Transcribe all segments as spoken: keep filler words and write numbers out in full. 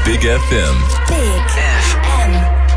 Big F M. Big F M.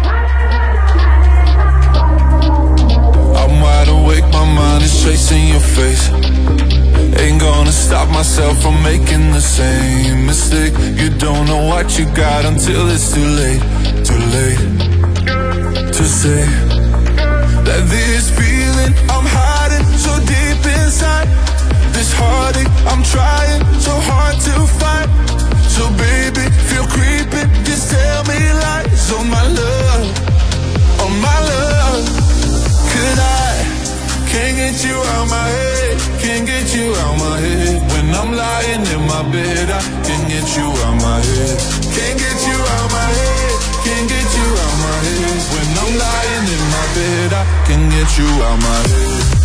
I'm wide awake, my mind is chasing your face. Ain't gonna stop myself from making the same mistake. You don't know what you got until it's too late. Too late to say that this feeling I'm hiding so deep inside. This heartache I'm trying so hard to fight. So baby, feel creeping, just tell me lies on my love, on my love. Could I, can't get you out my head, can't get you out my head. When I'm lying in my bed, I can't get you out my head. Can't get you out my head, can't get you out my head. When I'm lying in my bed, I can get you out my head.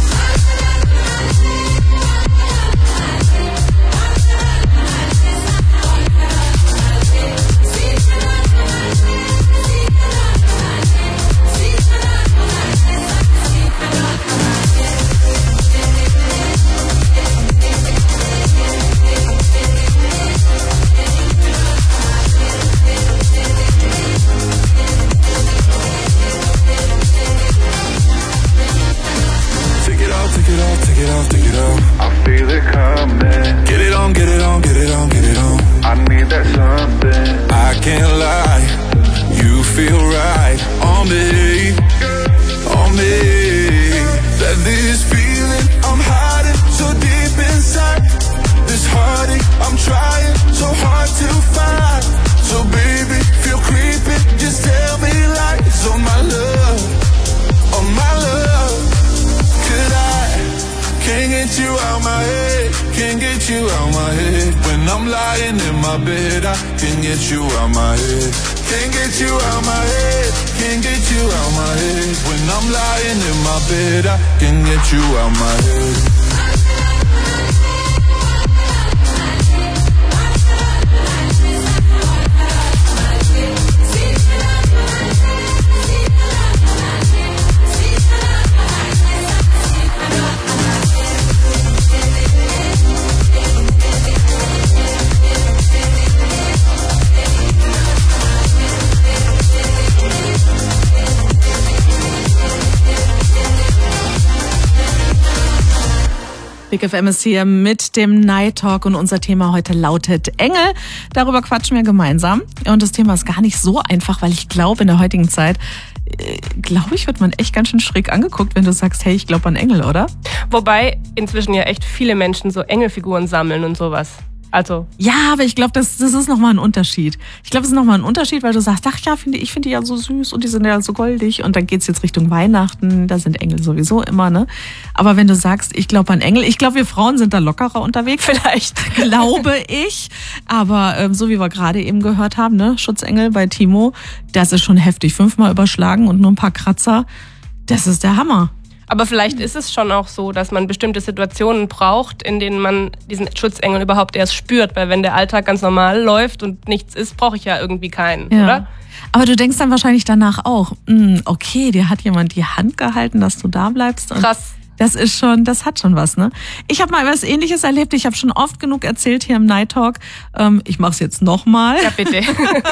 Big F M ist hier mit dem Night Talk und unser Thema heute lautet Engel. Darüber quatschen wir gemeinsam. Und das Thema ist gar nicht so einfach, weil ich glaube, in der heutigen Zeit, äh, glaube ich, wird man echt ganz schön schräg angeguckt, wenn du sagst, hey, ich glaube an Engel, oder? Wobei inzwischen ja echt viele Menschen so Engelfiguren sammeln und sowas. Also. Ja, aber ich glaube, das, das ist nochmal ein Unterschied. Ich glaube, es ist nochmal ein Unterschied, weil du sagst, ach ja, finde ich finde die ja so süß und die sind ja so goldig und dann geht's jetzt Richtung Weihnachten, da sind Engel sowieso immer, ne? Aber wenn du sagst, ich glaube an Engel, ich glaube, wir Frauen sind da lockerer unterwegs, vielleicht, glaube ich. Aber ähm, so wie wir gerade eben gehört haben, ne, Schutzengel bei Timo, das ist schon heftig. Fünfmal überschlagen und nur ein paar Kratzer, das ist der Hammer. Aber vielleicht ist es schon auch so, dass man bestimmte Situationen braucht, in denen man diesen Schutzengel überhaupt erst spürt. Weil wenn der Alltag ganz normal läuft und nichts ist, brauche ich ja irgendwie keinen, ja. Oder? Aber du denkst dann wahrscheinlich danach auch, okay, dir hat jemand die Hand gehalten, dass du da bleibst. Und krass. Das ist schon, das hat schon was, ne? Ich habe mal was Ähnliches erlebt. Ich habe schon oft genug erzählt hier im Night Talk. Ähm, ich mache es jetzt nochmal. Ja, bitte.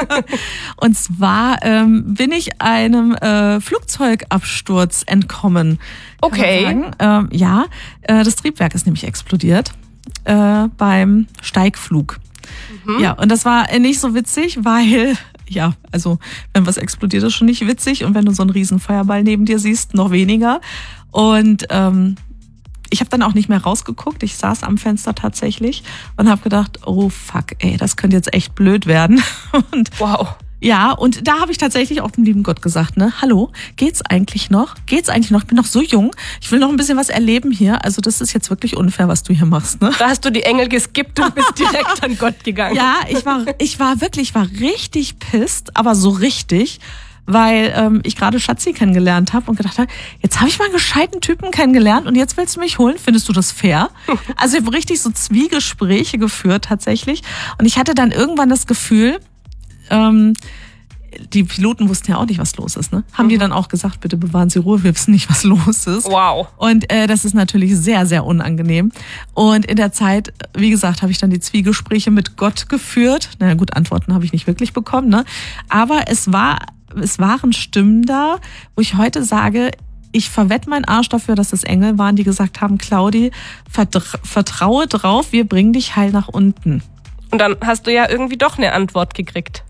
Und zwar ähm, bin ich einem äh, Flugzeugabsturz entkommen. Okay. Ähm, ja, äh, das Triebwerk ist nämlich explodiert äh, beim Steigflug. Mhm. Ja, und das war nicht so witzig, weil ja, also wenn was explodiert, ist schon nicht witzig und wenn du so einen riesen Feuerball neben dir siehst, noch weniger. Und ähm, ich habe dann auch nicht mehr rausgeguckt. Ich saß am Fenster tatsächlich und habe gedacht, oh fuck, ey, das könnte jetzt echt blöd werden. Und wow. Ja, und da habe ich tatsächlich auch dem lieben Gott gesagt, ne, hallo, geht's eigentlich noch? Geht's eigentlich noch? Ich bin noch so jung, ich will noch ein bisschen was erleben hier. Also das ist jetzt wirklich unfair, was du hier machst, ne? Da hast du die Engel geskippt und bist direkt an Gott gegangen. Ja, ich war, ich war wirklich, ich war richtig pisst, aber so richtig, weil ähm, ich gerade Schatzi kennengelernt habe und gedacht habe, jetzt habe ich mal einen gescheiten Typen kennengelernt und jetzt willst du mich holen? Findest du das fair? Also ich habe richtig so Zwiegespräche geführt tatsächlich und ich hatte dann irgendwann das Gefühl, ähm, die Piloten wussten ja auch nicht, was los ist. Ne? Haben mhm. die dann auch gesagt, bitte bewahren Sie Ruhe, wir wissen nicht, was los ist. Wow. Und äh, das ist natürlich sehr, sehr unangenehm. Und in der Zeit, wie gesagt, habe ich dann die Zwiegespräche mit Gott geführt. Na gut, Antworten habe ich nicht wirklich bekommen. Ne? Aber es war, es waren Stimmen da, wo ich heute sage, ich verwette meinen Arsch dafür, dass es Engel waren, die gesagt haben, Claudi, vertra- vertraue drauf, wir bringen dich heil nach unten. Und dann hast du ja irgendwie doch eine Antwort gekriegt.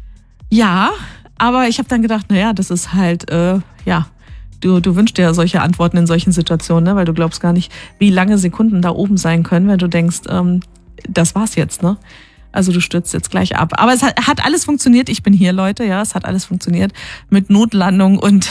Ja, aber ich habe dann gedacht, naja, das ist halt, äh, ja, du, du wünschst dir ja solche Antworten in solchen Situationen, ne? Weil du glaubst gar nicht, wie lange Sekunden da oben sein können, wenn du denkst, ähm, das war's jetzt, ne? Also du stürzt jetzt gleich ab. Aber es hat, hat alles funktioniert. Ich bin hier, Leute, ja, es hat alles funktioniert mit Notlandung und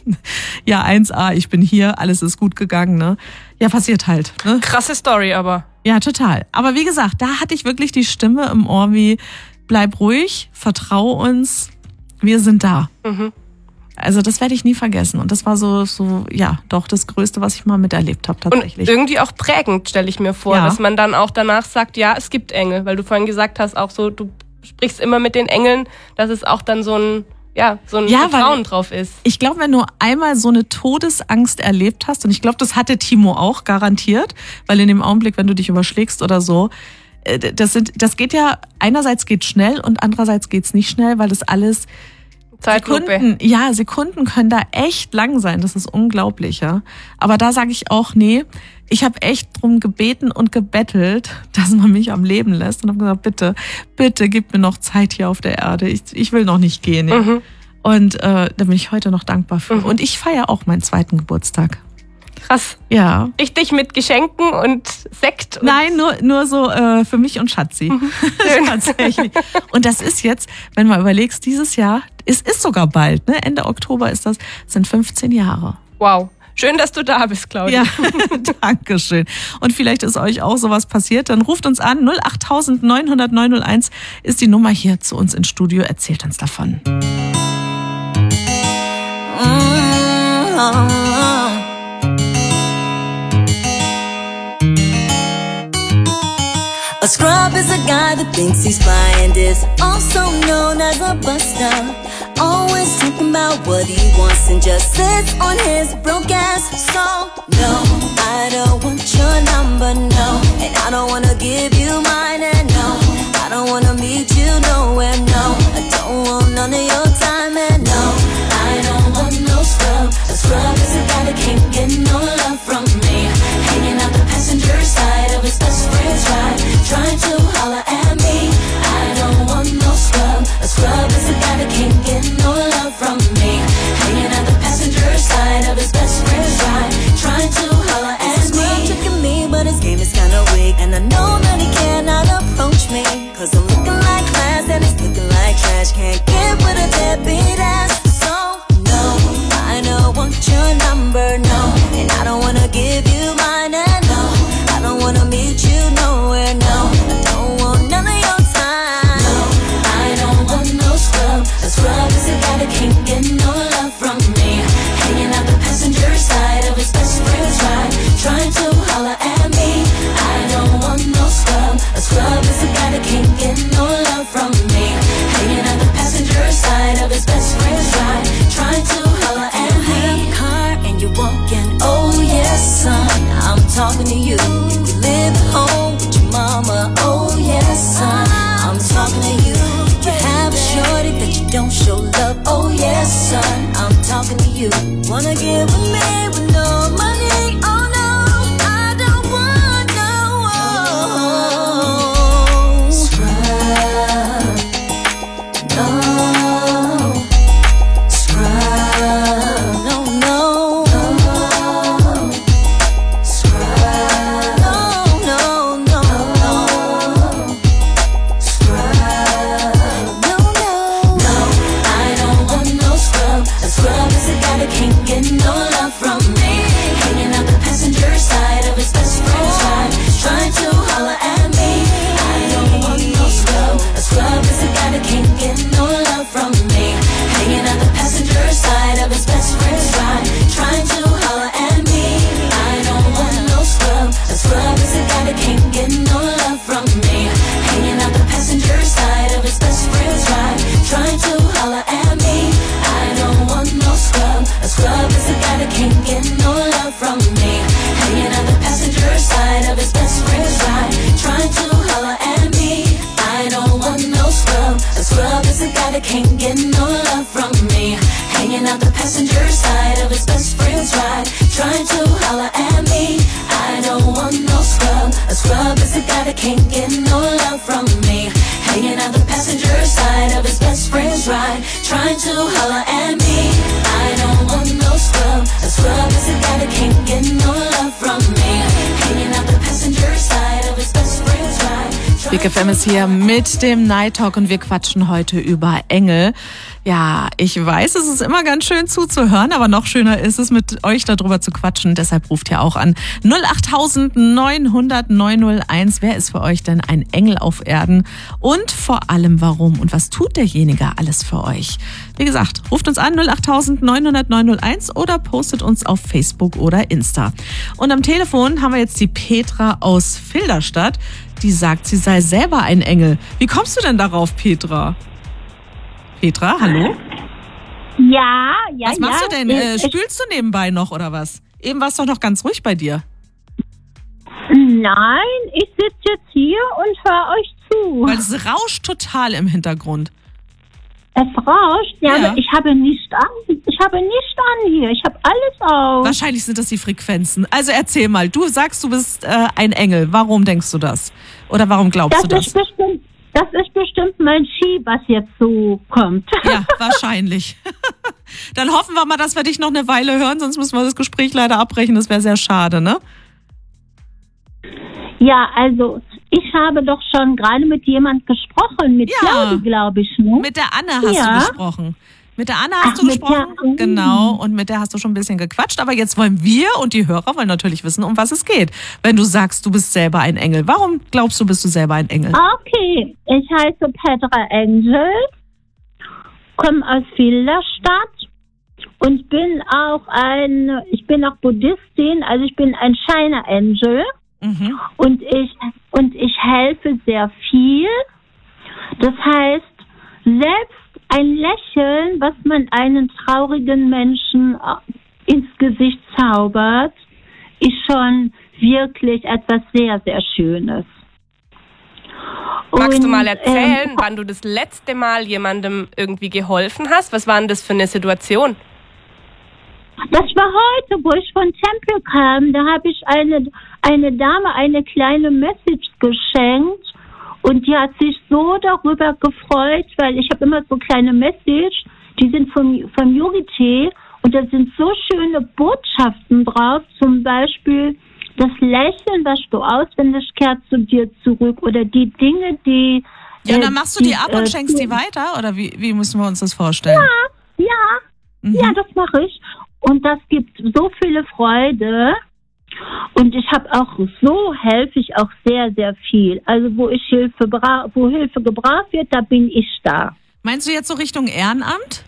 ja, eins a, ich bin hier, alles ist gut gegangen, ne? Ja, passiert halt. Ne? Krasse Story aber. Ja, total. Aber wie gesagt, da hatte ich wirklich die Stimme im Ohr wie, bleib ruhig, vertrau uns, wir sind da. Mhm. Also das werde ich nie vergessen. Und das war so, so ja, doch das Größte, was ich mal miterlebt habe tatsächlich. Und irgendwie auch prägend, stelle ich mir vor, ja. dass man dann auch danach sagt, ja, es gibt Engel. Weil du vorhin gesagt hast, auch so, du sprichst immer mit den Engeln, dass es auch dann so ein, ja, so ein ja, Vertrauen drauf ist. Ich glaube, wenn du einmal so eine Todesangst erlebt hast, und ich glaube, das hatte Timo auch garantiert, weil in dem Augenblick, wenn du dich überschlägst oder so, das sind, das geht ja, einerseits geht schnell und andererseits geht's nicht schnell, weil das alles Zeitlupe. Sekunden, ja, Sekunden können da echt lang sein, das ist unglaublich, ja. Aber da sage ich auch, nee, ich habe echt drum gebeten und gebettelt, dass man mich am Leben lässt und habe gesagt, bitte, bitte gib mir noch Zeit hier auf der Erde, ich, ich will noch nicht gehen. Ja. Mhm. Und äh, da bin ich heute noch dankbar für. Mhm. Und ich feiere auch meinen zweiten Geburtstag. Krass. Ja. Richtig mit Geschenken und Sekt? Und Nein, nur, nur so äh, für mich und Schatzi. Mhm. Tatsächlich. Und das ist jetzt, wenn man überlegst, dieses Jahr, es ist sogar bald, ne? Ende Oktober ist das, sind fünfzehn Jahre. Wow. Schön, dass du da bist, Claudia. Ja, Dankeschön. Und vielleicht ist euch auch sowas passiert, dann ruft uns an. null acht neun null null neun null eins ist die Nummer hier zu uns ins Studio. Erzählt uns davon. A scrub is a guy that thinks he's fly and is also known as a buster. Always talking about what he wants and just sits on his broke ass. So, no, I don't want your number, no. And I don't wanna give you mine, and no, I don't wanna meet you nowhere, no. I don't want none of your time, and no, I don't want no scrub. A scrub is a guy that can't get no love from me. Hanging out the passenger side of his best friend's ride, trying to holler at me. I don't want no scrub. A scrub is a guy that can't get no love from me. Hanging out the passenger side of his best friend's ride, trying to holler at me. Scrub tricking me, but his game is kinda weak, and I know that he cannot approach me, cause I'm looking like class and he's looking like trash. Can't get with a deadbeat ass. So, no, I don't want your number, no. And I don't wanna give you mine, and no, I don't wanna meet you nowhere, no. I don't want none of your time. No, I don't want no scrub. A scrub is a guy that can't get no love from me. Hanging out the passenger side of his best friend's ride, trying to holler at me. I don't want no scrub. A scrub is a guy that can't get no love from me. Hanging out the passenger side of his best friend's ride, trying to holler at me. You have a car and you're walking, oh yes son, I'm talking to you. You live at home with your mama, oh yes son, I'm talking to you. You have a shorty that you don't show love, oh yes son, I'm talking to you. Wanna get with me with no money, oh no, I don't want no scrub, no scrub, no, no, no scrub, no, no, no, no scrub, no, no, no, I don't want no scrub. A scrub is a guy that can't get no love from me. side of his best friend's ride, trying to holler at me. I don't want no scrub. A scrub is a guy that can't get no love from me. Hanging out the passenger side of his best friend's ride, trying to holler at me. I don't want no scrub. A scrub is a guy that can't get no love from me. Hanging out the passenger side of his best friend's ride, trying to holler at me. I don't want no scrub. A scrub is a guy that can't get no love from me. Hanging out the passenger side of his best friend's ride. Big F M ist hier mit dem Night Talk und wir quatschen heute über Engel. Ja, ich weiß, es ist immer ganz schön zuzuhören, aber noch schöner ist es, mit euch darüber zu quatschen. Deshalb ruft ihr auch an null acht neun null null neun null eins. Wer ist für euch denn ein Engel auf Erden? Und vor allem warum? Und was tut derjenige alles für euch? Wie gesagt, ruft uns an null acht neun null null neun null eins oder postet uns auf Facebook oder Insta. Und am Telefon haben wir jetzt die Petra aus Filderstadt. Die sagt, sie sei selber ein Engel. Wie kommst du denn darauf, Petra? Petra, hallo? Ja, ja, Was machst ja. du denn? Äh, spülst du nebenbei noch oder was? Eben war es doch noch ganz ruhig bei dir. Nein, ich sitze jetzt hier und höre euch zu. Weil es rauscht total im Hintergrund. Es rauscht? Ja, Ja. aber ich habe nicht an. Ich habe nicht an hier. Ich habe alles auf. Wahrscheinlich sind das die Frequenzen. Also erzähl mal, du sagst, du bist äh, ein Engel. Warum denkst du das? Oder warum glaubst Das du das? ist bestimmt, das ist bestimmt mein Ski, was jetzt so kommt. Ja, wahrscheinlich. Dann hoffen wir mal, dass wir dich noch eine Weile hören, sonst müssen wir das Gespräch leider abbrechen. Das wäre sehr schade, ne? Ja, also ich habe doch schon gerade mit jemand gesprochen, mit Ja. Claudi, glaube ich. Ne? Mit der Anne hast Ja. du gesprochen. Mit der Anne hast Ach, du mit gesprochen? der- Genau, und mit der hast du schon ein bisschen gequatscht. Aber jetzt wollen wir und die Hörer wollen natürlich wissen, um was es geht. Wenn du sagst, du bist selber ein Engel. Warum glaubst du, bist du selber ein Engel? Okay, ich heiße Petra Engel, komme aus Filderstadt und bin auch ein, ich bin auch Buddhistin, also ich bin ein Shiner Angel Mhm. und ich und ich helfe sehr viel. Das heißt, selbst ein Lächeln, was man einen traurigen Menschen äh, ins Gesicht zaubert, ist schon wirklich etwas sehr, sehr Schönes. Magst du Und, mal erzählen, ähm, wann du das letzte Mal jemandem irgendwie geholfen hast? Was war denn das für eine Situation? Das war heute, wo ich von Tempel kam. Da habe ich eine, eine Dame eine kleine Message geschenkt und die hat sich so darüber gefreut, weil ich habe immer so kleine Message, die sind vom, vom Yogi-Tee und da sind so schöne Botschaften drauf, zum Beispiel das Lächeln, was du auswendig kehrt zu dir zurück oder die Dinge, die... Ja, äh, dann machst du die ab und äh, schenkst die weiter? Oder wie, wie müssen wir uns das vorstellen? Ja, ja, Mhm. ja, das mache ich. Und das gibt so viele Freude. Und ich habe auch, so helfe ich auch sehr, sehr viel. Also wo ich Hilfe bra- wo Hilfe gebraucht wird, da bin ich da. Meinst du jetzt so Richtung Ehrenamt?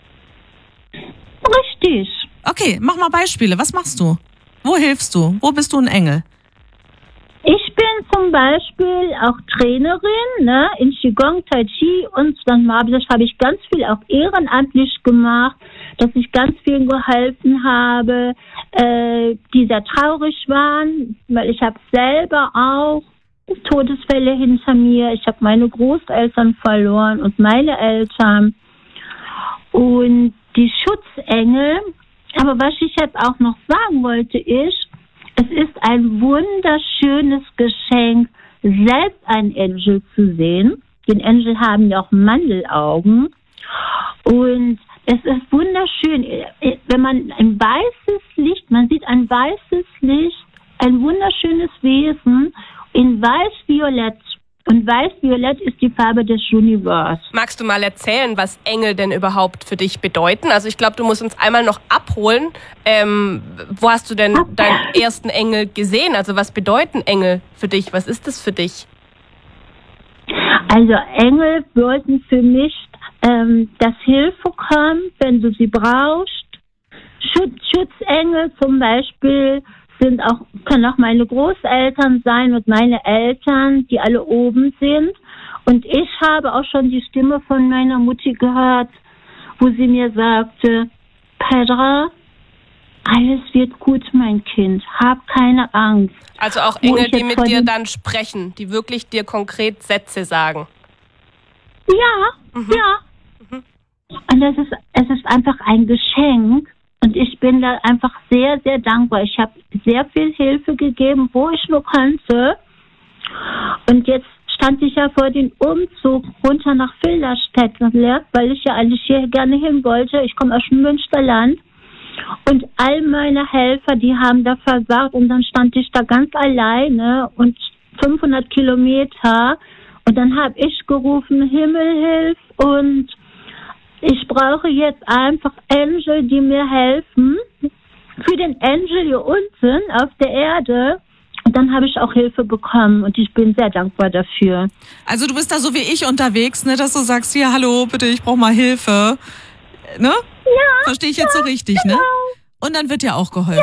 Richtig. Okay, mach mal Beispiele. Was machst du? Wo hilfst du? Wo bist du ein Engel? Ich bin zum Beispiel auch Trainerin, ne, in Qigong, Tai Chi und dann habe ich, habe ich ganz viel auch ehrenamtlich gemacht, dass ich ganz vielen geholfen habe, äh, die sehr traurig waren, weil ich habe selber auch Todesfälle hinter mir. Ich habe meine Großeltern verloren und meine Eltern und die Schutzengel. Aber was ich jetzt auch noch sagen wollte ist, es ist ein wunderschönes Geschenk, selbst einen Engel zu sehen. Die Engel haben ja auch Mandelaugen. Und es ist wunderschön, wenn man ein weißes Licht, man sieht ein weißes Licht, ein wunderschönes Wesen in weiß-violett. Und weiß-violett ist die Farbe des Universums. Magst du mal erzählen, was Engel denn überhaupt für dich bedeuten? Also ich glaube, du musst uns einmal noch abholen. Ähm, wo hast du denn deinen ersten Engel gesehen? Also was bedeuten Engel für dich? Was ist das für dich? Also Engel wollten für mich, ähm, dass Hilfe kommt, wenn du sie brauchst. Schutz, Schutzengel zum Beispiel sind auch, können auch meine Großeltern sein und meine Eltern, die alle oben sind. Und ich habe auch schon die Stimme von meiner Mutti gehört, wo sie mir sagte, Petra, alles wird gut, mein Kind. Hab keine Angst. Also auch Engel, die mit dir dann sprechen, die wirklich dir konkret Sätze sagen. Ja, mhm. ja. Mhm. Und es ist, es ist einfach ein Geschenk. Und ich bin da einfach sehr, sehr dankbar. Ich habe sehr viel Hilfe gegeben, wo ich nur konnte. Und jetzt stand ich ja vor dem Umzug runter nach Filderstedt, weil ich ja eigentlich hier gerne hin wollte. Ich komme aus dem Münsterland. Und all meine Helfer, die haben da versagt. Und dann stand ich da ganz alleine und fünfhundert Kilometer. Und dann habe ich gerufen, Himmel, hilf. Und ich brauche jetzt einfach Engel, die mir helfen. Für den Engel hier unten auf der Erde. Und dann habe ich auch Hilfe bekommen und ich bin sehr dankbar dafür. Also du bist da so wie ich unterwegs, ne, dass du sagst, hier, hallo, bitte, ich brauche mal Hilfe. Ne? Ja. Verstehe ich jetzt ja, so richtig, genau. ne? Und dann wird dir auch geholfen.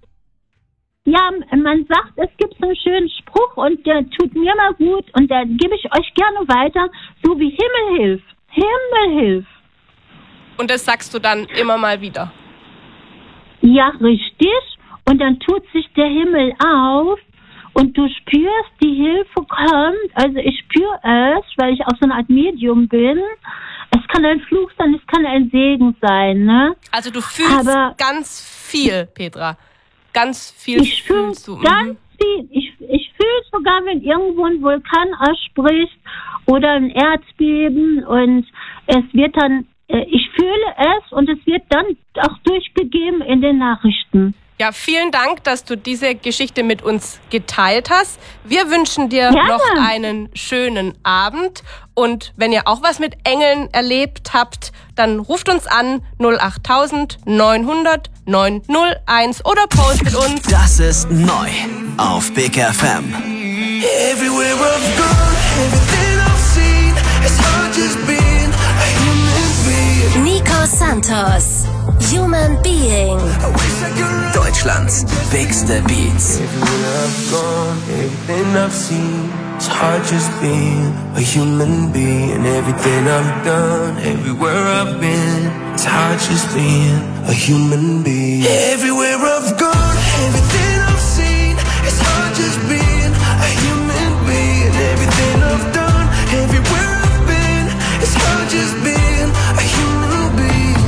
Ja, ja, man sagt, es gibt so einen schönen Spruch und der tut mir mal gut und der gebe ich euch gerne weiter, so wie Himmel hilf. Himmel hilf. Und das sagst du dann immer mal wieder? Ja, richtig. Und dann tut sich der Himmel auf und du spürst, die Hilfe kommt. Also ich spüre es, weil ich auch so eine Art Medium bin. Es kann ein Fluch sein, es kann ein Segen sein, ne? Also du fühlst Aber ganz viel, Petra. Ganz viel ich fühlst fühl du. Ganz viel. Ich, ich fühle sogar, wenn irgendwo ein Vulkan ausbricht oder ein Erdbeben und es wird dann ich fühle es und es wird dann auch durchgegeben in den Nachrichten. Ja, vielen Dank, dass du diese Geschichte mit uns geteilt hast. Wir wünschen dir Gerne. noch einen schönen Abend. Und wenn ihr auch was mit Engeln erlebt habt, dann ruft uns an null acht neun null null neun null eins oder postet uns. Das ist neu auf Big F M. Everywhere I've gone, everything I've seen, it's hard just being a human being. Nico Santos, Human Being. Deutschlands bigste Beats. Everywhere I've gone, everything I've seen, it's hard just being a human being. Everything I've done, everywhere I've been, it's hard just being a human being. Everywhere I've gone, everything I've seen, it's hard just being a human being. Everything I've done, everywhere I've been, it's hard just being a human being.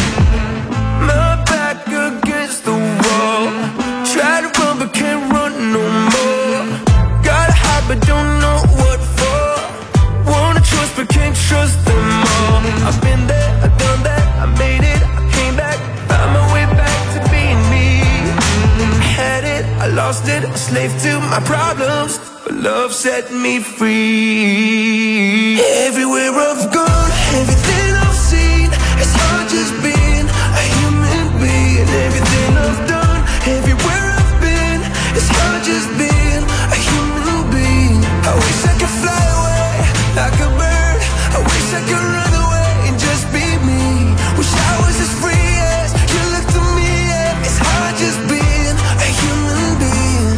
My back against the wall, try to run but can't run no more. Gotta hide but don't know what for. Wanna trust but can't trust them all. I've been there, I've done that, I made it, I came back, found my way back to being me. I had it, I lost it, a slave to my problems, but love set me free. Everywhere I've gone, everything I've seen, it's hard just being a human being. Everything I've done, everywhere I've been, it's hard just being a human being. I wish I could fly away like a bird. I wish I could run away and just be me. Wish I was as free as you look to me. Yeah. It's hard just being a human being.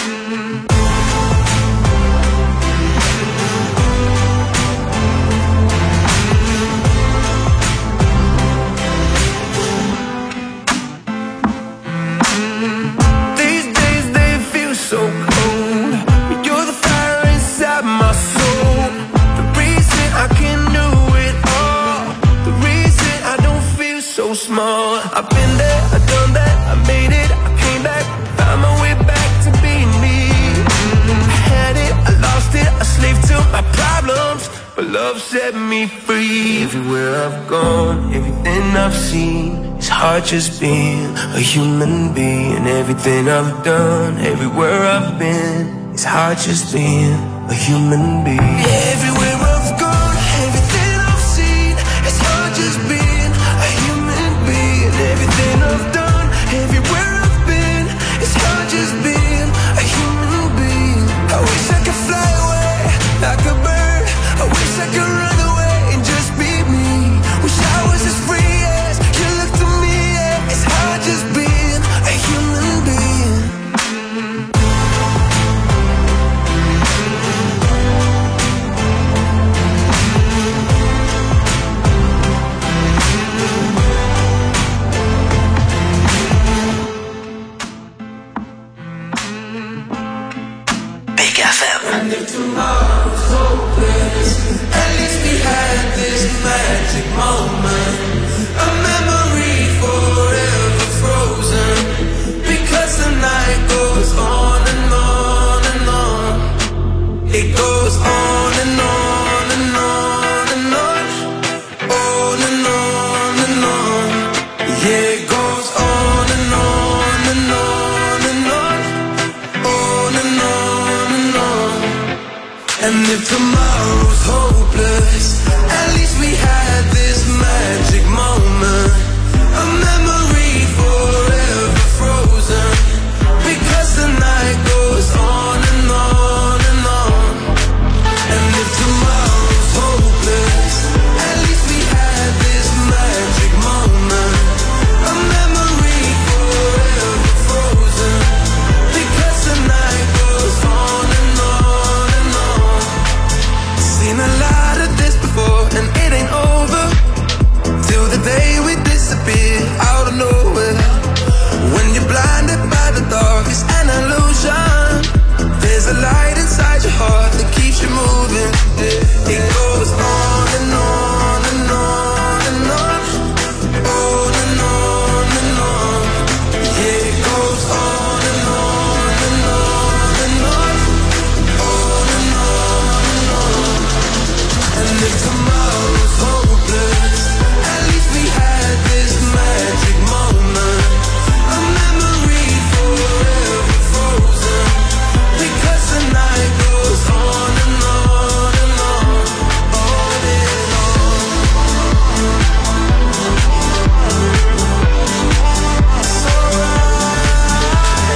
These days they feel so cold, but you're the fire inside my soul. The reason I can do it all, the reason I don't feel so small. I've been there, I've done that, I made it, I came back, found my way back to being me. I had it, I lost it, a slave to my problems, but love set me free. Everywhere I've gone, everything I've seen, it's hard just being a human being. Everything I've done, everywhere I've been, it's hard just being a human being. Everywhere I've gone, everything I've seen, it's hard just being a human being. Everything I've done, everywhere I've been, it's hard just being a human being. I wish I could fly away like a bird. I wish I could run away and just be me. Wish I was as free as you look to me. Yeah. It's hard just being a human being. And if tomorrow's hopeless, at least we had this magic moment, a memory forever frozen, because the night goes on and on and on. It goes on and on and on and on, on and on and on. Yeah, it goes on and on and on and on, on and on and on. And if tomorrow's hopeless, at least we had this magic moment, a memory forever frozen, because the night goes on and on and on. And if tomorrow's hopeless, at least we had this magic moment, a memory forever frozen, because the night goes on and on and on. Seen a lot of this before, and it ain't over till the day we disappear out of nowhere. When you're blinded by the dark, it's an illusion. There's a light inside your heart that keeps you moving. It goes on and on and on and on, on and on and on. Yeah, it goes on and on and on and on, on and on and on. And if tomorrow's hopeless, at least we had this magic moment, a memory forever frozen, because the night goes on and on and on, on and on. It's alright.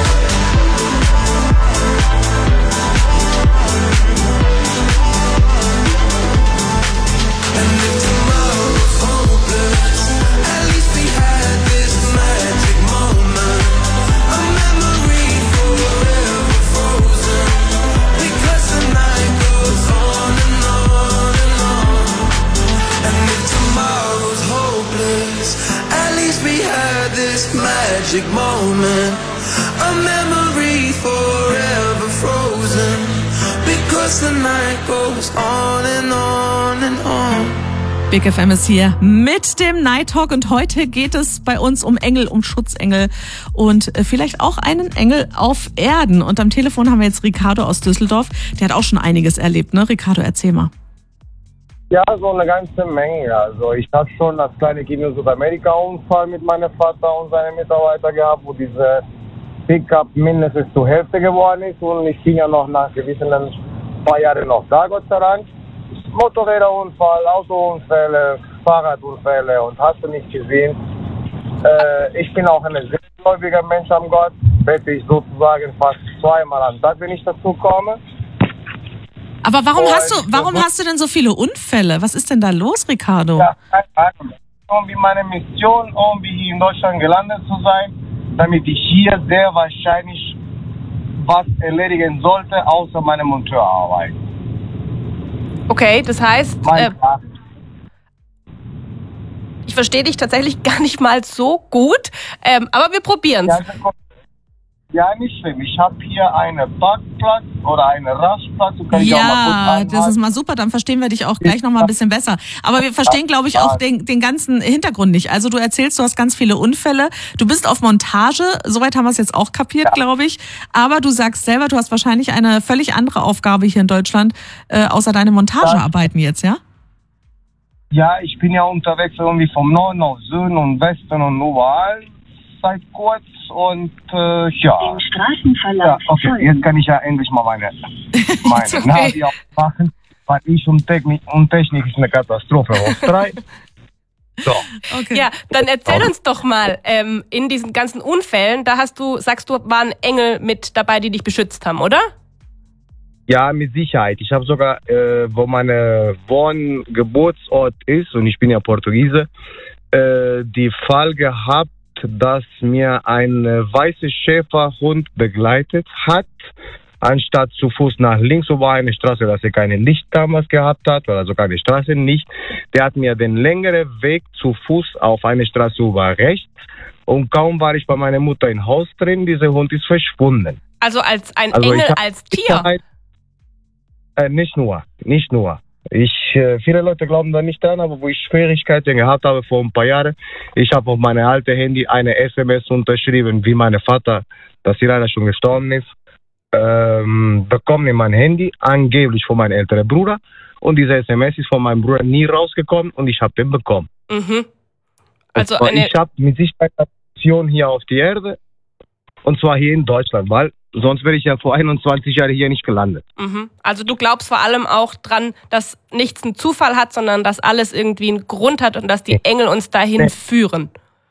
And if tomorrow's hopeless, at least we had this magic moment, a memory forever frozen, because the night goes on and on and on. And if tomorrow's hopeless, at least we had this magic moment, a memory forever frozen, because the night goes on and on and on. Big F M ist hier mit dem Night Talk und heute geht es bei uns um Engel, um Schutzengel und äh, vielleicht auch einen Engel auf Erden. Und am Telefon haben wir jetzt Ricardo aus Düsseldorf. Der hat auch schon einiges erlebt, ne? Ricardo, erzähl mal. Ja, so eine ganze Menge. Also ich habe schon als kleine Kind einen Südamerika-Unfall mit meinem Vater und seinen Mitarbeitern gehabt, wo diese Pickup mindestens zur Hälfte geworden ist und ich bin ja noch nach gewissen paar Jahren noch da, Gott sei Dank. Motorräderunfall, Autounfälle, Fahrradunfälle und hast du nicht gesehen. Äh, ich bin auch ein sehr gläubiger Mensch am Gott, bete ich sozusagen fast zweimal am Tag, wenn ich dazu komme. Aber warum Und hast du, warum hast du denn so viele Unfälle? Was ist denn da los, Ricardo? Ja, irgendwie meine Mission, irgendwie hier in Deutschland gelandet zu sein, damit ich hier sehr wahrscheinlich was erledigen sollte, außer meine Monteurarbeit. Okay, das heißt, äh, Mein ich verstehe dich tatsächlich gar nicht mal so gut, ähm, aber wir probieren's. Ja, ja, nicht schlimm. Ich habe hier einen Parkplatz oder einen Rastplatz. So kann ich auch mal kurz Ja, einhalten. das ist mal super, dann verstehen wir dich auch gleich noch mal ein bisschen besser. Aber wir verstehen, glaube ich, auch den, den ganzen Hintergrund nicht. Also du erzählst, du hast ganz viele Unfälle, du bist auf Montage, soweit haben wir es jetzt auch kapiert, Ja. glaube ich. Aber du sagst selber, du hast wahrscheinlich eine völlig andere Aufgabe hier in Deutschland, äh, außer deine Montagearbeiten jetzt, ja? Ja, ich bin ja unterwegs irgendwie vom Norden auf Süden und Westen und überall seit kurz und äh, ja. Den Straßenverlauf Ja, okay, folgen. jetzt kann ich ja endlich mal meine, meine okay. Navi aufmachen, weil ich und Technik, und Technik ist eine Katastrophe hoch drei. So. Okay. Ja, dann erzähl uns doch mal, ähm, in diesen ganzen Unfällen, da hast du, sagst du, waren Engel mit dabei, die dich beschützt haben, oder? Ja, mit Sicherheit. Ich habe sogar, äh, wo meine Wohngeburtsort ist, und ich bin ja Portugiese, äh, die Fall gehabt, dass mir ein äh, weißer Schäferhund begleitet hat, anstatt zu Fuß nach links über eine Straße, dass er keine Licht damals gehabt hat, oder sogar die Straße nicht. Der hat mir den längeren Weg zu Fuß auf eine Straße über rechts, und kaum war ich bei meiner Mutter im Haus drin, dieser Hund ist verschwunden. Also als ein Also ich Engel, hab als Tier? Sicherheit. Äh, nicht nur, nicht nur. Ich, äh, viele Leute glauben da nicht dran, aber wo ich Schwierigkeiten gehabt habe vor ein paar Jahren, ich habe auf meine alte Handy eine S M S unterschrieben, wie mein Vater, dass sie leider schon gestorben ist, ähm, bekommen in mein Handy, angeblich von meinem älteren Bruder. Und diese S M S ist von meinem Bruder nie rausgekommen und ich habe den bekommen. Mhm. Also zwar, eine ich habe mit Sicherheit eine Mission hier auf die Erde, und zwar hier in Deutschland, weil sonst wäre ich ja vor einundzwanzig Jahren hier nicht gelandet. Mhm. Also du glaubst vor allem auch dran, dass nichts einen Zufall hat, sondern dass alles irgendwie einen Grund hat und dass die Engel uns dahin nee. führen.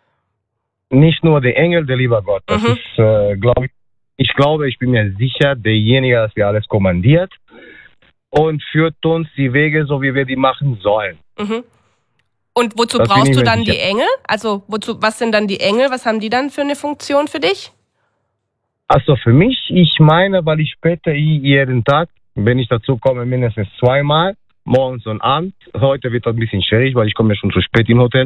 Nicht nur der Engel, der lieber Gott. Das Mhm. ist, äh, glaube ich, ich glaube, ich bin mir sicher, derjenige, dass wir alles kommandiert und führt uns die Wege, so wie wir die machen sollen. Mhm. Und wozu Das bin brauchst ich du mir dann sicher. die Engel? Also wozu, was sind dann die Engel? Was haben die dann für eine Funktion für dich? Also für mich, ich meine, weil ich bete jeden Tag, wenn ich dazu komme, mindestens zweimal, morgens und abends. Heute wird das ein bisschen schwierig, weil ich komme ja schon zu spät im Hotel.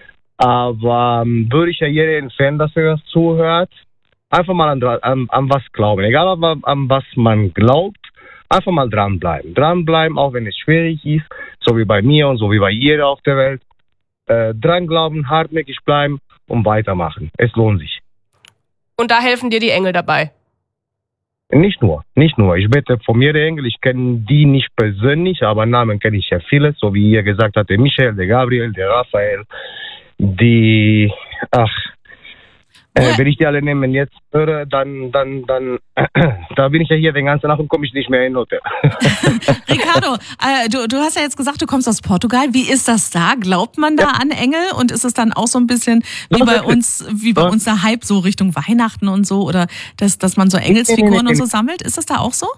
Aber ähm, würde ich ja jeden Fan, dass er das zuhört, einfach mal an, an, an was glauben. Egal an, an was man glaubt, einfach mal dranbleiben. Dranbleiben, auch wenn es schwierig ist, so wie bei mir und so wie bei jeder auf der Welt. Äh, dran glauben, hartnäckig bleiben und weitermachen. Es lohnt sich. Und da helfen dir die Engel dabei? Nicht nur, nicht nur. Ich bete von mir der Engel. Ich kenne die nicht persönlich, aber Namen kenne ich ja viele, so wie ihr gesagt habt, der Michael, der Gabriel, der Raphael, die, ach, äh, wenn ich die alle nehmen jetzt höre, dann, dann, dann, äh, da bin ich ja hier den ganzen Tag und komme ich nicht mehr in Hotel. Ricardo, äh, du, du hast ja jetzt gesagt, du kommst aus Portugal. Wie ist das da? Glaubt man da Ja. an Engel? Und ist es dann auch so ein bisschen wie Ja, bei wirklich. uns, wie bei Ja. uns der Hype so Richtung Weihnachten und so? Oder dass, dass man so Engelsfiguren Nee, nee, nee, und so nee. sammelt? Ist das da auch so?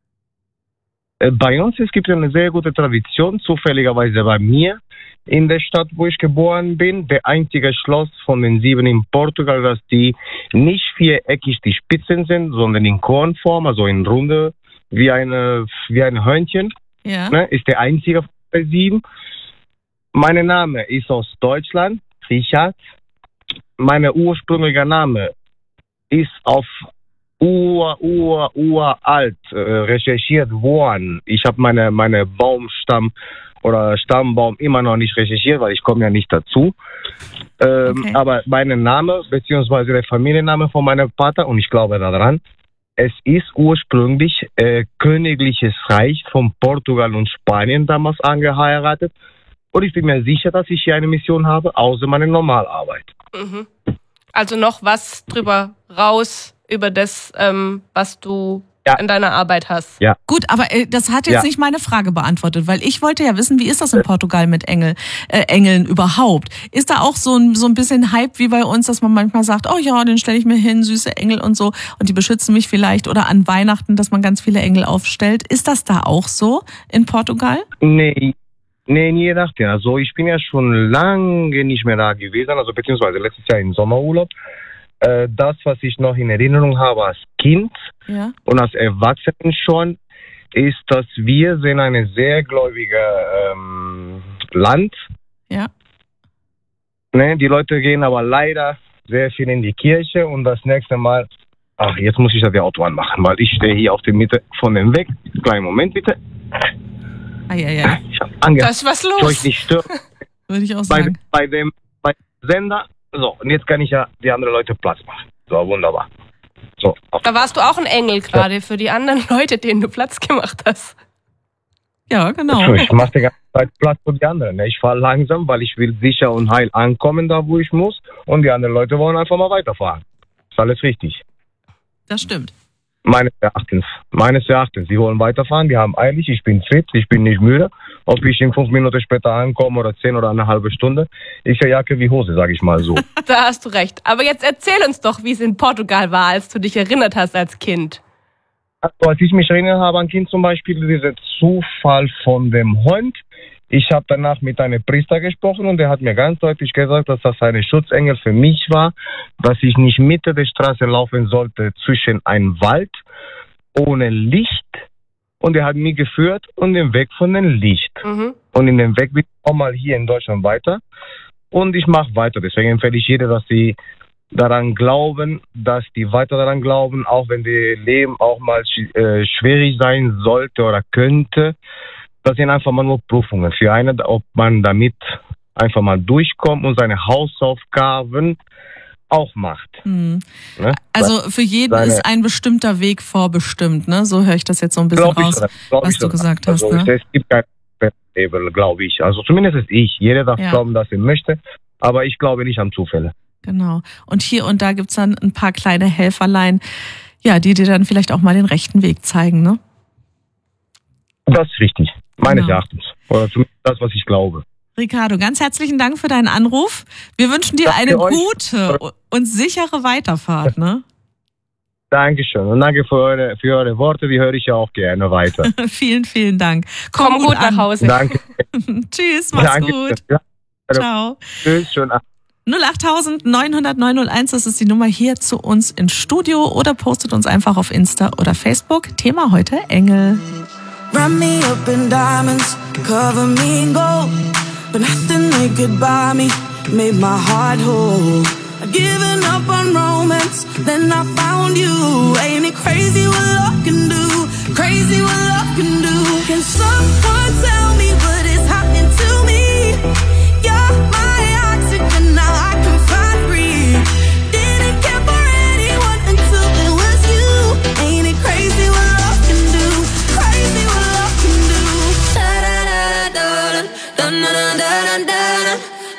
Äh, Bei uns, es gibt eine sehr gute Tradition, zufälligerweise bei mir in der Stadt, wo ich geboren bin, der einzige Schloss von den sieben in Portugal, dass die nicht viereckig die Spitzen sind, sondern in Kornform, also in Runde, wie eine, wie ein Hörnchen, Ja. ne, ist der einzige von den sieben. Mein Name ist aus Deutschland, Richard. Mein ursprünglicher Name ist auf ur, ur, uralt äh, recherchiert worden. Ich habe meine, meine Baumstamm oder Stammbaum immer noch nicht recherchiert, weil ich komme ja nicht dazu. Ähm, Okay. Aber mein Name, beziehungsweise der Familienname von meinem Vater, und ich glaube daran, es ist ursprünglich äh, Königliches Reich von Portugal und Spanien damals angeheiratet. Und ich bin mir sicher, dass ich hier eine Mission habe, außer meine Normalarbeit. Mhm. Also noch was drüber raus über das, ähm, was du Ja. in deiner Arbeit hast. Ja. Gut, aber äh, das hat jetzt Ja. nicht meine Frage beantwortet, weil ich wollte ja wissen, wie ist das in Portugal mit Engel, äh, Engeln überhaupt? Ist da auch so ein, so ein bisschen Hype wie bei uns, dass man manchmal sagt, oh ja, den stelle ich mir hin, süße Engel und so, und die beschützen mich vielleicht, oder an Weihnachten, dass man ganz viele Engel aufstellt. Ist das da auch so in Portugal? Nee, nee, nie nachdem. Also ich bin ja schon lange nicht mehr da gewesen, also beziehungsweise letztes Jahr im Sommerurlaub. Äh, das, was ich noch in Erinnerung habe als Kind Ja. und als Erwachsenen schon, ist, dass wir sind ein sehr gläubiges ähm, Land. Ja. Ne? Die Leute gehen aber leider sehr viel in die Kirche und das nächste Mal, ach, jetzt muss ich das die Auto anmachen, weil ich stehe hier auf der Mitte von dem Weg. Kleinen Moment bitte. Eieiei, Ich habe angehört. Da ist was Ich euch los. nicht stören. würde ich auch bei, sagen. bei dem bei dem Sender. So, und jetzt kann ich ja die anderen Leute Platz machen. So, wunderbar. So, auf. Da warst du auch ein Engel gerade für die anderen Leute, denen du Platz gemacht hast. Ja, genau. Ich mache die ganze Zeit Platz für die anderen. ne? Ich fahre langsam, weil ich will sicher und heil ankommen, da wo ich muss. Und die anderen Leute wollen einfach mal weiterfahren. Ist alles richtig. Das stimmt. Meines Erachtens. Meines Erachtens. Die wollen weiterfahren, die haben eilig, ich bin fit, ich bin nicht müde. Ob ich in fünf Minuten später ankomme oder zehn oder eine halbe Stunde, ist ja Jacke wie Hose, sage ich mal so. Da hast du recht. Aber jetzt erzähl uns doch, wie es in Portugal war, als du dich erinnert hast als Kind. Also, als ich mich erinnert habe an Kind zum Beispiel, dieser Zufall von dem Hund. Ich habe danach mit einem Priester gesprochen und der hat mir ganz deutlich gesagt, dass das ein Schutzengel für mich war, dass ich nicht Mitte der Straße laufen sollte zwischen einem Wald ohne Licht. Und er hat mich geführt und den Weg von dem Licht. Mhm. Und in dem Weg bin ich auch mal hier in Deutschland weiter. Und ich mache weiter. Deswegen empfehle ich jeder, dass sie daran glauben, dass die weiter daran glauben, auch wenn das Leben auch mal sch- äh, schwierig sein sollte oder könnte. Das sind einfach mal nur Prüfungen für einen, ob man damit einfach mal durchkommt und seine Hausaufgaben auch macht. Hm. Ne? Also für jeden seine, ist ein bestimmter Weg vorbestimmt, ne? So höre ich das jetzt so ein bisschen glaub ich raus, sogar, glaub was ich du sogar. gesagt hast. Also Ne? es gibt kein Leben, glaube ich. Also zumindest ist ich. Jeder darf Ja. glauben, dass er möchte, aber ich glaube nicht an Zufälle. Genau. Und hier und da gibt's dann ein paar kleine Helferlein, ja, die dir dann vielleicht auch mal den rechten Weg zeigen, ne? Das ist richtig, meines Genau. Erachtens. Oder zumindest das, was ich glaube. Ricardo, ganz herzlichen Dank für deinen Anruf. Wir wünschen dir Danke eine euch. gute und sichere Weiterfahrt, ne? Dankeschön und danke für eure, für eure Worte, die höre ich ja auch gerne weiter. Vielen, vielen Dank. Komm gut nach an. Hause. Danke. Tschüss, mach's Danke. gut. Ja, Ciao. tschüss, schönen Abend. null acht neun null null neun null eins, das ist die Nummer hier zu uns ins Studio oder postet uns einfach auf Insta oder Facebook. Thema heute Engel. Wrap me up in diamonds, cover me in gold, but nothing they could buy me made my heart whole. I'd given up on romance, then I found you. Ain't it crazy what love can do? Crazy what love can do. Can someone tell me what is happening to me? You're my oxygen, now I can find breathe. Didn't care for anyone until it was you. Ain't it crazy what love can do? Crazy what love can do. Da da da da da da da da da da.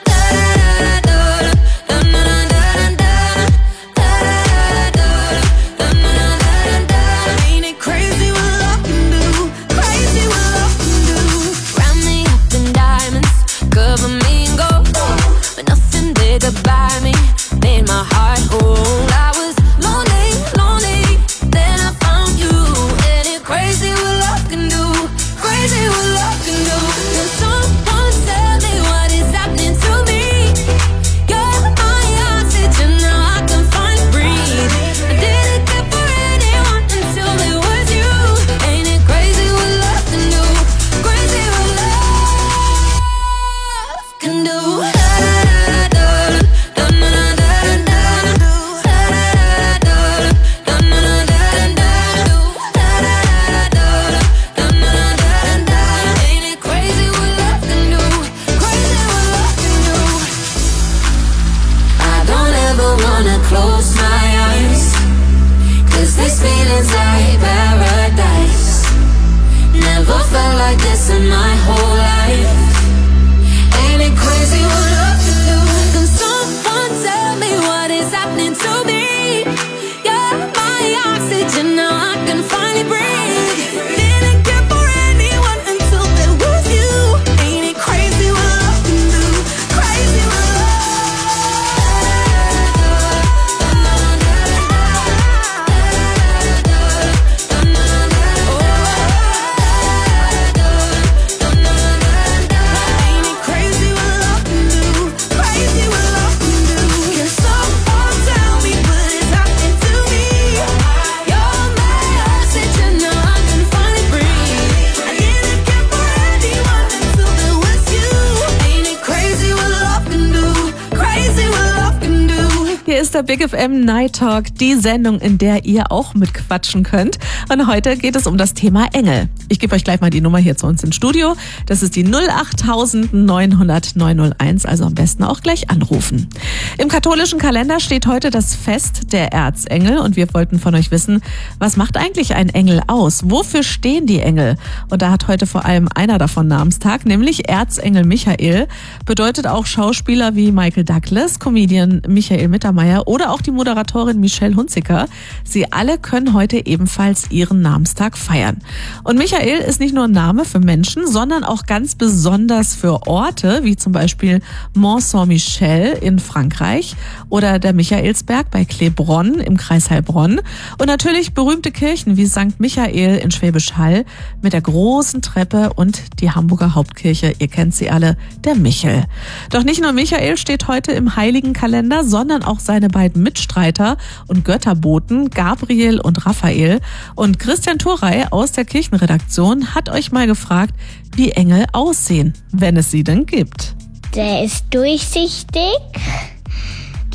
Der Big F M Night Talk, die Sendung, in der ihr auch mitquatschen könnt. Und heute geht es um das Thema Engel. Ich gebe euch gleich mal die Nummer hier zu uns ins Studio. Das ist die null acht neun null null neun null eins, also am besten auch gleich anrufen. Im katholischen Kalender steht heute das Fest der Erzengel und wir wollten von euch wissen, was macht eigentlich ein Engel aus? Wofür stehen die Engel? Und da hat heute vor allem einer davon Namenstag, nämlich Erzengel Michael. Bedeutet auch Schauspieler wie Michael Douglas, Comedian Michael Mittermeier oder auch die Moderatorin Michelle Hunziker. Sie alle können heute ebenfalls ihren Namenstag feiern. Und Michael ist nicht nur ein Name für Menschen, sondern auch ganz besonders für Orte, wie zum Beispiel Mont Saint-Michel in Frankreich oder der Michaelsberg bei Clebronn im Kreis Heilbronn. Und natürlich berühmte Kirchen wie Sankt Michael in Schwäbisch Hall mit der großen Treppe und die Hamburger Hauptkirche, ihr kennt sie alle, der Michel. Doch nicht nur Michael steht heute im heiligen Kalender, sondern auch seine beiden Mitstreiter und Götterboten Gabriel und Raphael. Und Christian Thurey aus der Kirchenredaktion hat euch mal gefragt, wie Engel aussehen, wenn es sie denn gibt. Der ist durchsichtig, gibt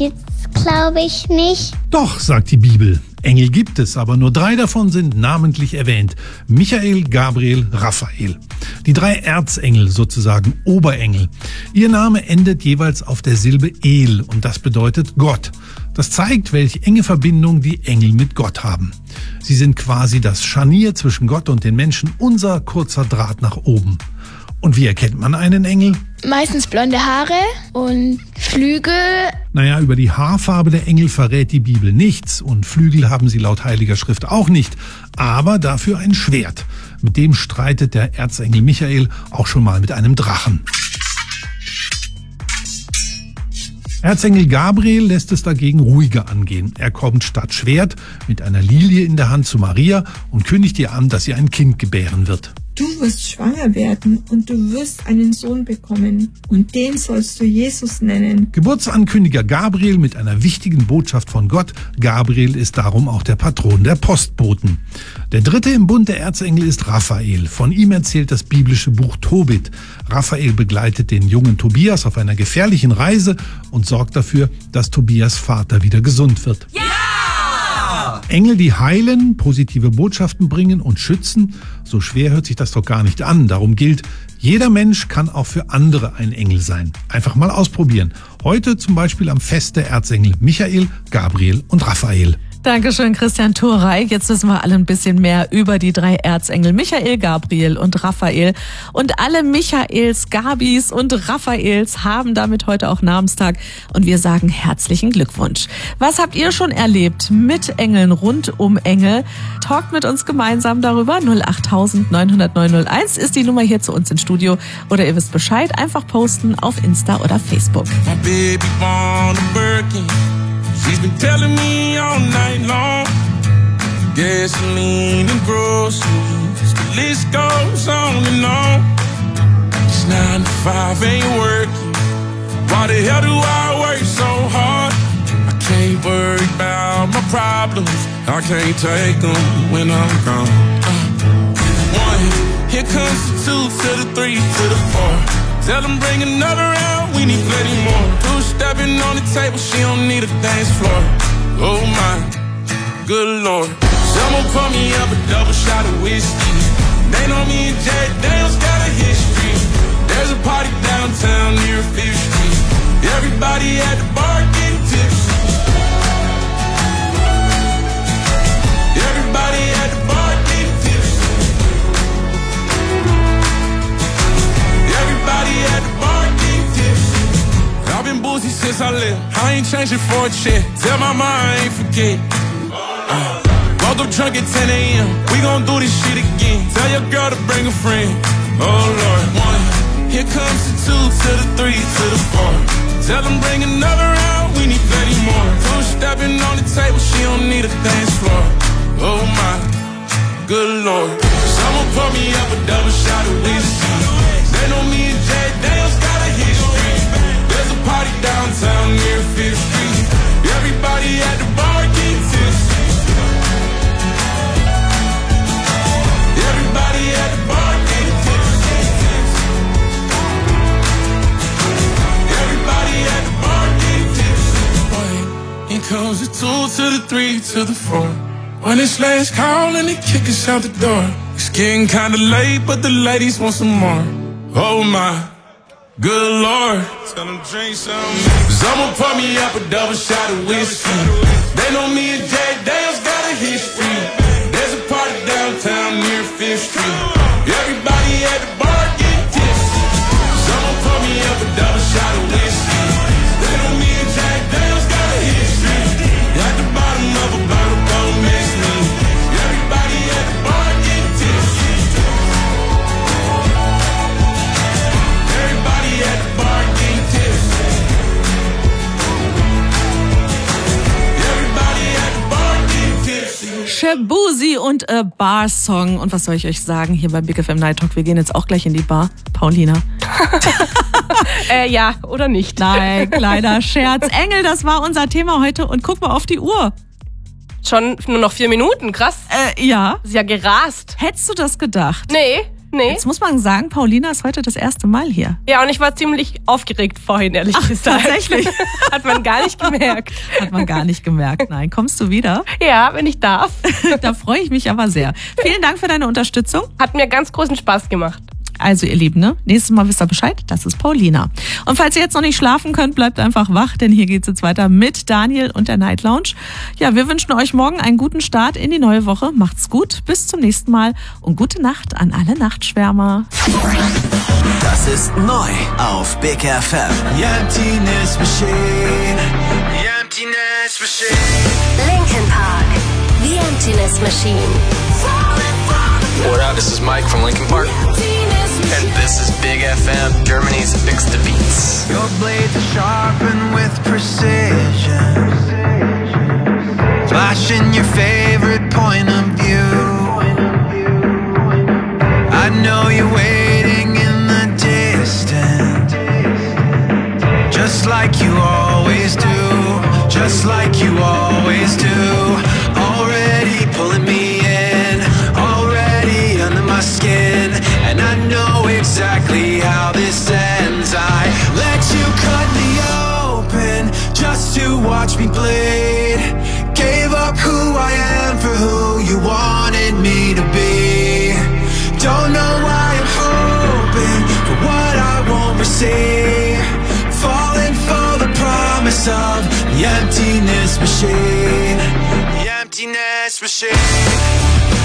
glaube ich nicht. Doch, sagt die Bibel. Engel gibt es, aber nur drei davon sind namentlich erwähnt. Michael, Gabriel, Raphael. Die drei Erzengel, sozusagen Oberengel. Ihr Name endet jeweils auf der Silbe El und das bedeutet Gott. Das zeigt, welche enge Verbindung die Engel mit Gott haben. Sie sind quasi das Scharnier zwischen Gott und den Menschen, unser kurzer Draht nach oben. Und wie erkennt man einen Engel? Meistens blonde Haare und Flügel. Naja, über die Haarfarbe der Engel verrät die Bibel nichts und Flügel haben sie laut Heiliger Schrift auch nicht, aber dafür ein Schwert. Mit dem streitet der Erzengel Michael auch schon mal mit einem Drachen. Erzengel Gabriel lässt es dagegen ruhiger angehen. Er kommt statt Schwert mit einer Lilie in der Hand zu Maria und kündigt ihr an, dass sie ein Kind gebären wird. Du wirst schwanger werden und du wirst einen Sohn bekommen und den sollst du Jesus nennen. Geburtsankündiger Gabriel mit einer wichtigen Botschaft von Gott. Gabriel ist darum auch der Patron der Postboten. Der dritte im Bund der Erzengel ist Raphael. Von ihm erzählt das biblische Buch Tobit. Raphael begleitet den jungen Tobias auf einer gefährlichen Reise und sorgt dafür, dass Tobias Vater wieder gesund wird. Ja! Engel, die heilen, positive Botschaften bringen und schützen. So schwer hört sich das doch gar nicht an. Darum gilt, jeder Mensch kann auch für andere ein Engel sein. Einfach mal ausprobieren. Heute zum Beispiel am Fest der Erzengel Michael, Gabriel und Raphael. Dankeschön, Christian Thorey. Jetzt wissen wir alle ein bisschen mehr über die drei Erzengel Michael, Gabriel und Raphael. Und alle Michaels, Gabis und Raphaels haben damit heute auch Namenstag. Und wir sagen herzlichen Glückwunsch. Was habt ihr schon erlebt mit Engeln, rund um Engel? Talkt mit uns gemeinsam darüber. null acht neun null null neun null eins ist die Nummer hier zu uns ins Studio. Oder ihr wisst Bescheid, einfach posten auf Insta oder Facebook. My baby born a Birkin. She's been telling me all night long. Gasoline and groceries, the list goes on and on. It's nine to five, ain't working. Why the hell do I work so hard? I can't worry about my problems. I can't take them when I'm gone. Uh, one, here comes the two to the three to the four. Tell them bring another round, we need plenty more. Two stepping on the table, she don't need a dance floor. Oh my, good lord. Someone pour me up a double shot of whiskey. They know me and Jack Daniels got a history. There's a party downtown near Fifth Street. Everybody at the bar getting tipsy. Everybody at the bar getting tipsy. Everybody at the bar getting tipsy. I've been boozy since I left. I ain't changing for a check. Tell my mom I ain't forget. Uh, woke up drunk at ten a.m. We gon' do this shit again. Tell your girl to bring a friend. Oh Lord. One, here comes the two to the three to the four. Tell them bring another round. We need plenty more. Two stepping on the table. She don't need a dance floor. Oh my, good lord. Someone pour me up a double shot of whiskey. They know me and Jack Daniels got a history. There's a party downtown near Fifth Street. Everybody at the bar getting tipsy. Everybody at the bar getting tipsy. Everybody at the bar getting tipsy. One, here comes the two to the three to the four. When it's last call and they kick us out the door. It's getting kinda late, but the ladies want some more. Oh my, good lord. Tell them drink some. Someone pour me up a double shot of whiskey. They know me and Jack Daniels got a history. There's a party downtown near Fifth Street. Everybody at the bar getting tipsy. Someone pour me up a double shot of whiskey. They know me and Jack Daniels got a history. At the bottom of a bottle, don't mess me. Everybody at the bar getting tipsy. Everybody at the bar getting tipsy. Everybody at the bar getting tipsy. Shabuzi und A Bar Song. Und was soll ich euch sagen hier bei Big F M Night Talk? Wir gehen jetzt auch gleich in die Bar. Paulina. äh, ja, oder nicht? Nein, kleiner Scherz. Engel, das war unser Thema heute. Und guck mal auf die Uhr. Schon nur noch vier Minuten, krass. Äh, ja. Ist ja gerast. Hättest du das gedacht? Nee. Nee. Jetzt muss man sagen, Paulina ist heute das erste Mal hier. Ja, und ich war ziemlich aufgeregt vorhin, ehrlich Ach, gesagt. tatsächlich? Hat man gar nicht gemerkt. Hat man gar nicht gemerkt. Nein, kommst du wieder? Ja, wenn ich darf. Da freue ich mich aber sehr. Vielen Dank für deine Unterstützung. Hat mir ganz großen Spaß gemacht. Also ihr Lieben, ne? Nächstes Mal wisst ihr Bescheid, das ist Paulina. Und falls ihr jetzt noch nicht schlafen könnt, bleibt einfach wach, denn hier geht's jetzt weiter mit Daniel und der Night Lounge. Ja, wir wünschen euch morgen einen guten Start in die neue Woche. Macht's gut, bis zum nächsten Mal und gute Nacht an alle Nachtschwärmer. Das ist neu auf Big F M. Emptiness Machine. Emptiness Machine. Linkin Park. The Emptiness Machine. What up? This is Mike from Linkin Park. And this is Big F M, Germany's biggest beats. Your blades are sharpened with precision, flashing your favorite point of view. I know you're waiting in the distance, just like you always do, just like you always do. Already pulling me in, already under my skin, and I know exactly how this ends. I let you cut me open just to watch me bleed. Gave up who I am for who you wanted me to be. Don't know why I'm hoping for what I won't receive. Falling for the promise of the emptiness machine. The emptiness machine.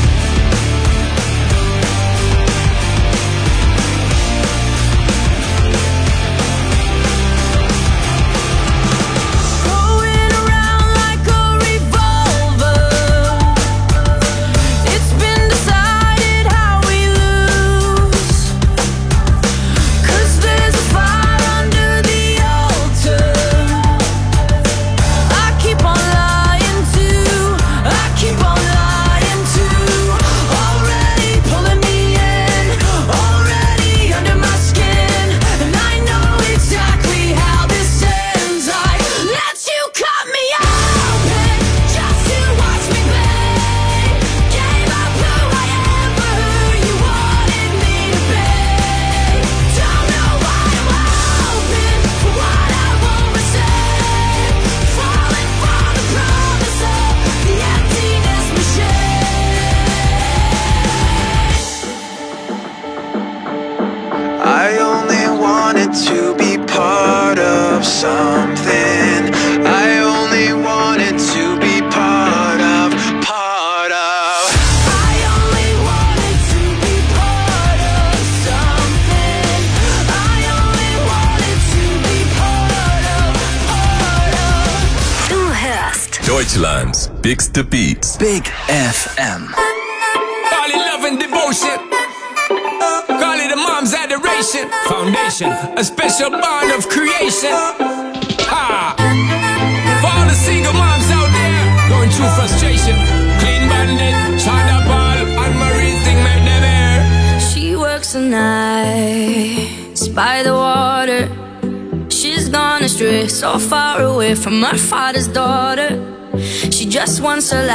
To be part of something, I only wanted to be part of, part of. I only wanted to be part of something. I only wanted to be part of, part of. Du hörst Deutschlands biggste Beats. Big F M. All in love and devotion. Call it a mom's adoration. Foundation, a special bond of creation. Ah. For all the single moms out there going through frustration. Clean Bandit, China Ball, and Marie thing made them air. She works the nights by the water. She's gone astray, so far away from her father's daughter. She just wants a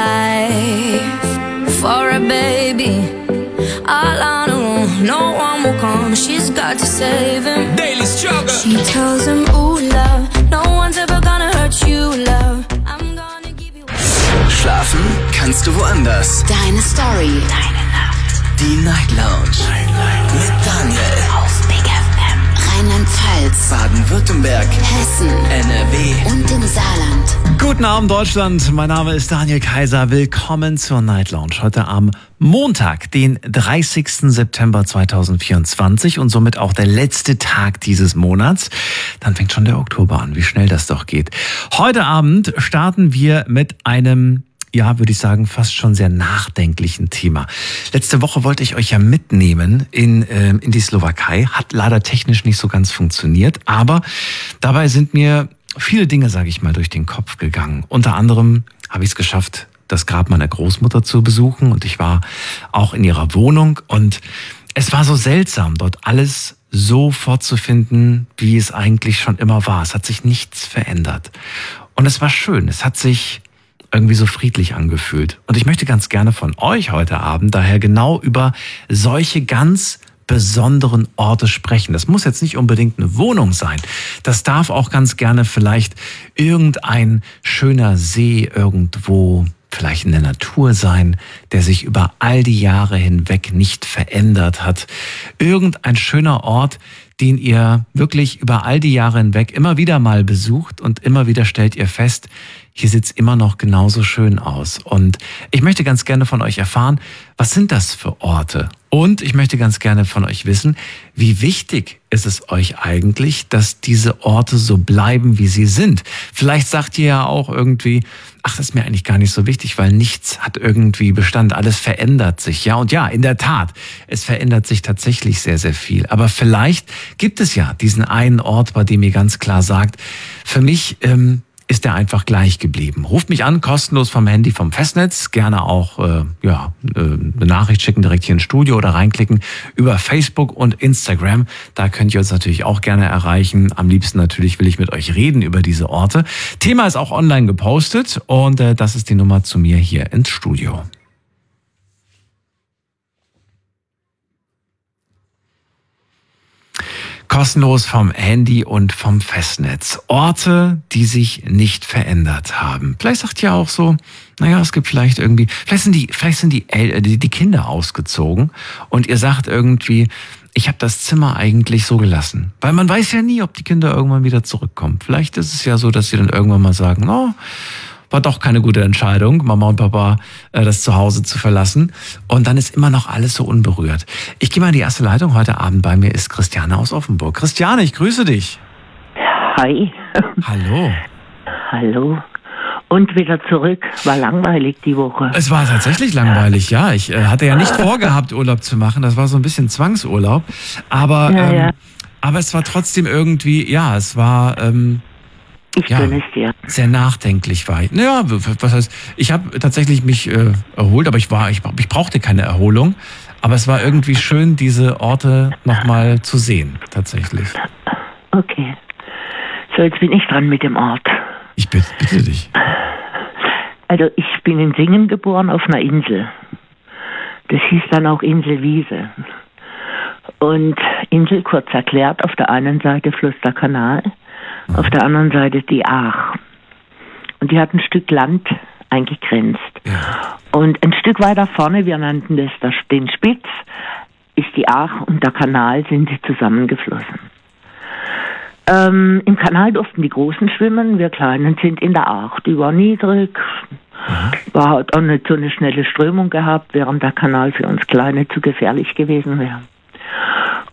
life for a baby. All on her own, no one will come. She's got to save him. Daily struggle. She tells him, ooh, love, no one's ever gonna hurt you, love. I'm gonna give you. Schlafen kannst du woanders. Deine Story. Deine Nacht. Die Night Lounge. Night, Night. Mit Daniel. Auf Big F M. Rheinland-Pfalz. Baden-Württemberg. Hessen. N R W. Und im Saarland. Guten Abend, Deutschland. Mein Name ist Daniel Kaiser. Willkommen zur Night Lounge. Heute am Montag, den dreißigsten September zweitausendvierundzwanzig und somit auch der letzte Tag dieses Monats. Dann fängt schon der Oktober an. Wie schnell das doch geht. Heute Abend starten wir mit einem, ja, würde ich sagen, fast schon sehr nachdenklichen Thema. Letzte Woche wollte ich euch ja mitnehmen in, äh, in die Slowakei. Hat leider technisch nicht so ganz funktioniert, aber dabei sind mir viele Dinge, sage ich mal, durch den Kopf gegangen. Unter anderem habe ich es geschafft, das Grab meiner Großmutter zu besuchen und ich war auch in ihrer Wohnung und es war so seltsam, dort alles so vorzufinden, wie es eigentlich schon immer war. Es hat sich nichts verändert. Und es war schön. Es hat sich irgendwie so friedlich angefühlt. Und ich möchte ganz gerne von euch heute Abend daher genau über solche ganz besonderen Orte sprechen. Das muss jetzt nicht unbedingt eine Wohnung sein. Das darf auch ganz gerne vielleicht irgendein schöner See irgendwo, vielleicht in der Natur sein, der sich über all die Jahre hinweg nicht verändert hat. Irgendein schöner Ort, den ihr wirklich über all die Jahre hinweg immer wieder mal besucht und immer wieder stellt ihr fest, hier sieht's immer noch genauso schön aus. Und ich möchte ganz gerne von euch erfahren, was sind das für Orte? Und ich möchte ganz gerne von euch wissen, wie wichtig ist es euch eigentlich, dass diese Orte so bleiben, wie sie sind? Vielleicht sagt ihr ja auch irgendwie, ach, das ist mir eigentlich gar nicht so wichtig, weil nichts hat irgendwie Bestand, alles verändert sich. Ja, und ja, in der Tat, es verändert sich tatsächlich sehr, sehr viel. Aber vielleicht gibt es ja diesen einen Ort, bei dem ihr ganz klar sagt, für mich ähm, ist er einfach gleich geblieben. Ruft mich an, kostenlos vom Handy, vom Festnetz. Gerne auch äh, ja, äh, eine Nachricht schicken, direkt hier ins Studio oder reinklicken über Facebook und Instagram. Da könnt ihr uns natürlich auch gerne erreichen. Am liebsten natürlich will ich mit euch reden über diese Orte. Thema ist auch online gepostet und äh, das ist die Nummer zu mir hier ins Studio. Kostenlos vom Handy und vom Festnetz. Orte, die sich nicht verändert haben. Vielleicht sagt ihr auch so, naja, es gibt vielleicht irgendwie, vielleicht sind die, vielleicht sind die, El- die, die Kinder ausgezogen und ihr sagt irgendwie, ich habe das Zimmer eigentlich so gelassen. Weil man weiß ja nie, ob die Kinder irgendwann wieder zurückkommen. Vielleicht ist es ja so, dass sie dann irgendwann mal sagen, oh, war doch keine gute Entscheidung, Mama und Papa äh, das Zuhause zu verlassen. Und dann ist immer noch alles so unberührt. Ich gehe mal in die erste Leitung. Heute Abend bei mir ist Christiane aus Offenburg. Christiane, ich grüße dich. Hi. Hallo. Hallo. Und wieder zurück. War langweilig die Woche. Es war tatsächlich langweilig, ja. Ich äh, hatte ja nicht vorgehabt, Urlaub zu machen. Das war so ein bisschen Zwangsurlaub. Aber, ja, ähm, ja. aber es war trotzdem irgendwie, ja, es war... Ähm, Ich ja, gönne es dir. Sehr nachdenklich war ich. Naja, was heißt, ich habe tatsächlich mich äh, erholt, aber ich war, ich, ich brauchte keine Erholung. Aber es war irgendwie schön, diese Orte nochmal zu sehen, tatsächlich. Okay. So, jetzt bin ich dran mit dem Ort. Ich bitte, bitte dich. Also, ich bin in Singen geboren auf einer Insel. Das hieß dann auch Inselwiese. Und Insel, kurz erklärt, auf der einen Seite Fluss der Kanal, auf der anderen Seite die Aach. Und die hat ein Stück Land eingegrenzt. Ja. Und ein Stück weiter vorne, wir nannten das den Spitz, ist die Aach und der Kanal sind sie zusammengeflossen. Ähm, Im Kanal durften die Großen schwimmen, wir Kleinen sind in der Aach. Die war niedrig, war halt auch nicht so eine schnelle Strömung gehabt, während der Kanal für uns Kleine zu gefährlich gewesen wäre.